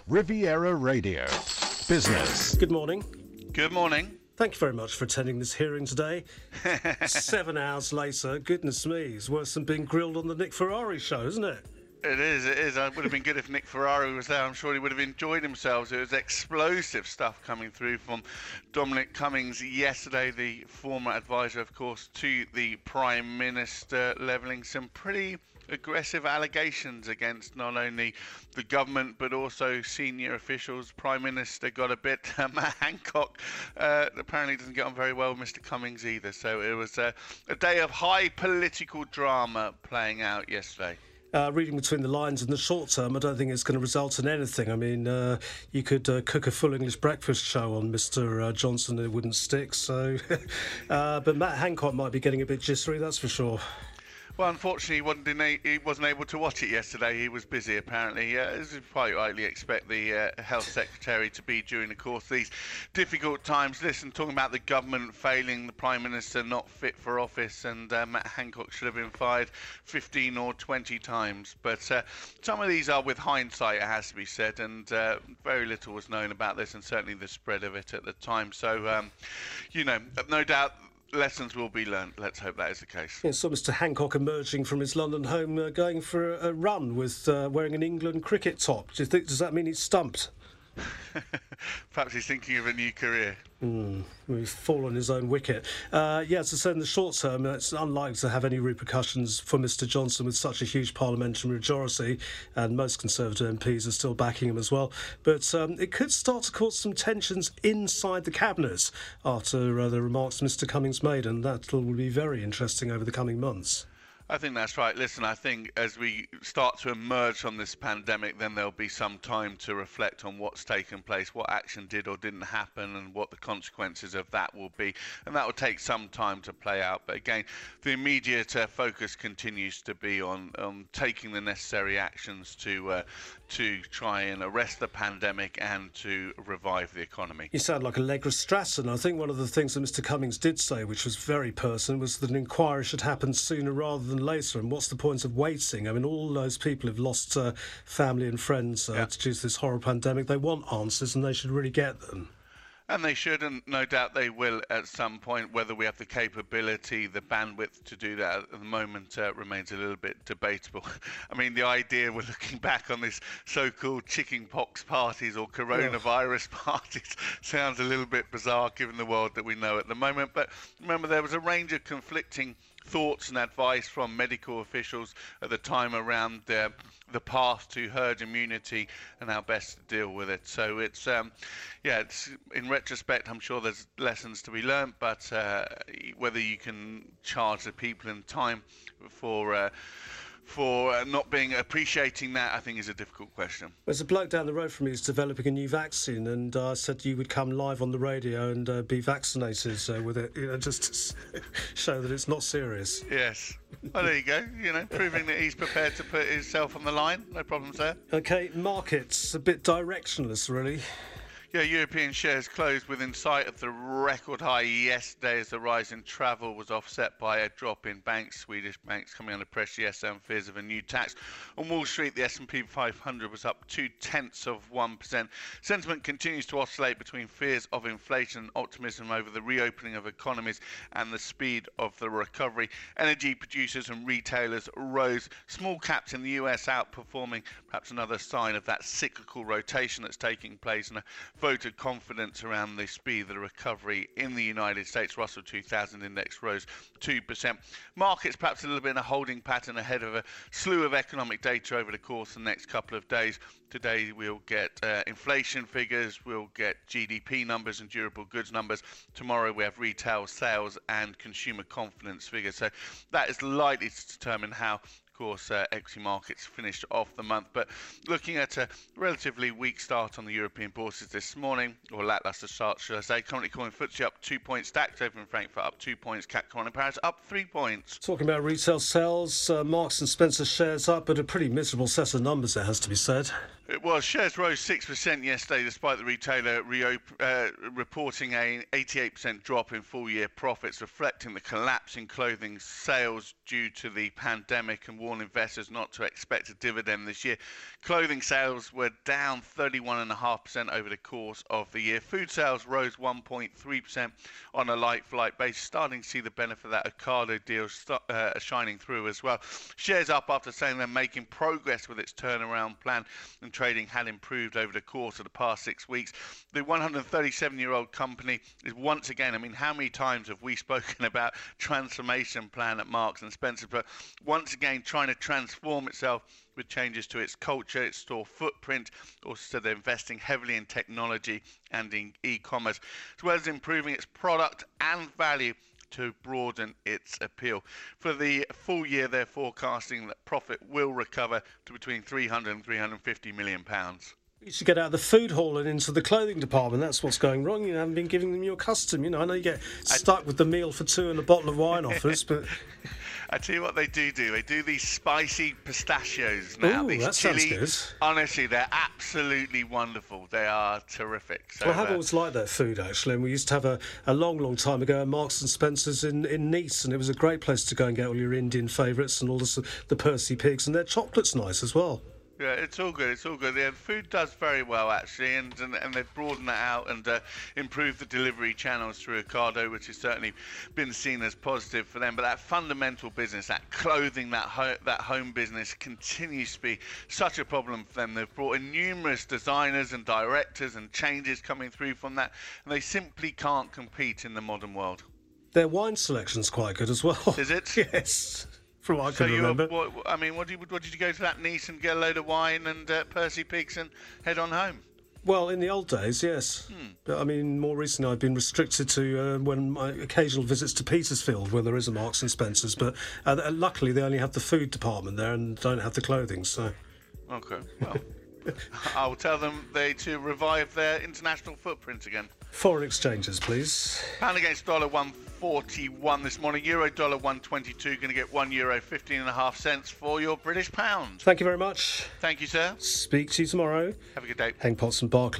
Riviera Radio. Business. Good morning. Good morning. Thank you very much for attending this hearing today. 7 hours later, goodness me, it's worse than being grilled on the Nick Ferrari show, isn't it? It is. It would have been good if Nick Ferrari was there. I'm sure he would have enjoyed himself. It was explosive stuff coming through from Dominic Cummings yesterday, the former advisor, of course, to the Prime Minister, levelling some pretty aggressive allegations against not only the government but also senior officials. Prime Minister got a bit. Matt Hancock apparently doesn't get on very well with Mr. Cummings either. So it was a day of high political drama playing out yesterday. Reading between the lines, in the short term, I don't think it's going to result in anything. I mean, you could cook a full English breakfast show on Mr. Johnson and it wouldn't stick. So, but Matt Hancock might be getting a bit jittery, that's for sure. Well, unfortunately, he wasn't able to watch it yesterday. He was busy, apparently. As you quite rightly expect the Health Secretary to be during the course of these difficult times. Listen, talking about the government failing, the Prime Minister not fit for office, and Matt Hancock should have been fired 15 or 20 times. But some of these are with hindsight, it has to be said, and very little was known about this, and certainly the spread of it at the time. So, no doubt lessons will be learned. Let's hope that is the case. Yeah, so Mr. Hancock emerging from his London home, going for a run with wearing an England cricket top. Does that mean he's stumped? Perhaps he's thinking of a new career. He's fallen on his own wicket. As I said, in the short term, it's unlikely to have any repercussions for Mr. Johnson with such a huge parliamentary majority, and most Conservative MPs are still backing him as well. But it could start to cause some tensions inside the cabinet after the remarks Mr. Cummings made, and that will be very interesting over the coming months. I think that's right. Listen, I think as we start to emerge from this pandemic, then there'll be some time to reflect on what's taken place, what action did or didn't happen, and what the consequences of that will be. And that will take some time to play out. But again, the immediate focus continues to be on taking the necessary actions to try and arrest the pandemic and to revive the economy. You sound like Allegra Stratton. I think one of the things that Mr. Cummings did say, which was very pertinent, was that an inquiry should happen sooner rather than later. And what's the point of waiting? I mean, all those people who've lost family and friends due to this horrible pandemic, they want answers and they should really get them. And they should, and no doubt they will at some point. Whether we have the capability, the bandwidth to do that at the moment remains a little bit debatable. I mean, the idea we're looking back on this so-called chickenpox parties or coronavirus parties sounds a little bit bizarre given the world that we know at the moment. But remember, there was a range of conflicting thoughts and advice from medical officials at the time around the path to herd immunity and how best to deal with it. So it's in retrospect, I'm sure there's lessons to be learned, but whether you can charge the people in time for not appreciating that, I think is a difficult question. There's a bloke down the road from me who's developing a new vaccine, and I said you would come live on the radio and be vaccinated with it, just to show that it's not serious. Yes. Well, there you go. Proving that he's prepared to put himself on the line. No problems there. Okay, markets a bit directionless, really. Yeah, European shares closed within sight of the record high yesterday as the rise in travel was offset by a drop in banks. Swedish banks coming under pressure yesterday on fears of a new tax. On Wall Street, the S&P 500 was up 0.2%. Sentiment continues to oscillate between fears of inflation and optimism over the reopening of economies and the speed of the recovery. Energy producers and retailers rose. Small caps in the US outperforming, perhaps another sign of that cyclical rotation that's taking place, and a vote of confidence around the speed of the recovery in the United States. Russell 2000 index rose 2%. Markets perhaps a little bit in a holding pattern ahead of a slew of economic data over the course of the next couple of days. Today we'll get inflation figures, we'll get GDP numbers and durable goods numbers. Tomorrow we have retail sales and consumer confidence figures. So that is likely to determine how, of course, equity markets finished off the month. But looking at a relatively weak start on the European bourses this morning, or lackluster start, should I say. Currently calling FTSE up 2 points, DAX over in Frankfurt up 2 points, CAC in Paris up 3 points. Talking about retail sales, Marks and Spencer shares up, but a pretty miserable set of numbers, it has to be said. It was. Shares rose 6% yesterday despite the retailer reporting an 88% drop in full-year profits, reflecting the collapse in clothing sales due to the pandemic and warned investors not to expect a dividend this year. Clothing sales were down 31.5% over the course of the year. Food sales rose 1.3% on a like-for-like basis, starting to see the benefit of that Ocado deal shining through as well. Shares up after saying they're making progress with its turnaround plan, and trading had improved over the course of the past 6 weeks. The 137-year-old company is once again, I mean, how many times have we spoken about transformation plan at Marks and Spencer, but once again trying to transform itself with changes to its culture, its store footprint. Also, they're investing heavily in technology and in e-commerce, as well as improving its product and value to broaden its appeal. For the full year, they're forecasting that profit will recover to between 300 and 350 million pounds. You should get out of the food hall and into the clothing department. That's what's going wrong. You haven't been giving them your custom. I know you get stuck with the meal for two and a bottle of wine offers, but I tell you what they do. They do these spicy pistachios now. Ooh, these that chili, sounds good. Honestly, they're absolutely wonderful. They are terrific. So, well, I've always liked that food, actually. And we used to have a long time ago at Marks and Spencer's in Nice, and it was a great place to go and get all your Indian favourites and all the Percy Pigs, and their chocolate's nice as well. Yeah, it's all good. It's all good. The food does very well, actually, and they've broadened that out and improved the delivery channels through Ocado, which has certainly been seen as positive for them. But that fundamental business, that clothing, that home business, continues to be such a problem for them. They've brought in numerous designers and directors and changes coming through from that, and they simply can't compete in the modern world. Their wine selection's quite good as well. Is it? Yes. From what I can remember. What did you go to that Nice and get a load of wine and Percy Pigs and head on home? Well, in the old days, yes. But I mean, more recently I've been restricted to when my occasional visits to Petersfield, where there is a Marks and Spencer's. But luckily they only have the food department there and don't have the clothing. So. Okay. Well, I'll tell them to revive their international footprint again. Foreign exchanges, please. Pound against dollar 141 this morning. Euro dollar 122. Going to get €1 15.5 cents for your British pound. Thank you very much. Thank you, sir. Speak to you tomorrow. Have a good day. Heng Potts and Barclay.